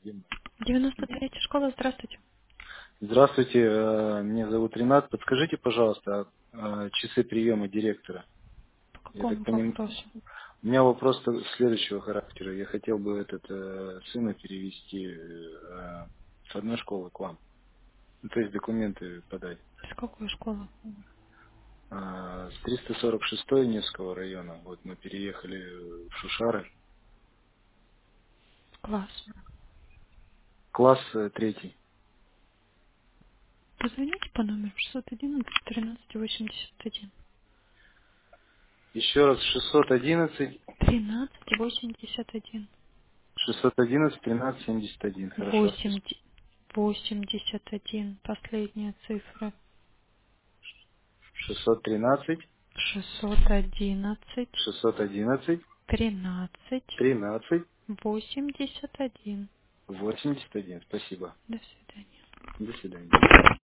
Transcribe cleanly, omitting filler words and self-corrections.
93-я школа, здравствуйте. Здравствуйте, меня зовут Ренат. Подскажите, пожалуйста, часы приема директора. По Я так какому понимаю, вопросу? у меня вопрос следующего характера. Я хотел бы сына перевести с одной школы к вам. Ну, то есть документы подать. С какой школы? С 346-й Невского района. Вот мы переехали в Шушары. Класс. Класс третий. Позвоните по номеру 611 13 81. Еще раз 611 13 81. 611 1371. Хорошо, 8, спасибо. 81. Последняя цифра. 613 611 611 13 13 81. 81. Спасибо. До свидания. До свидания.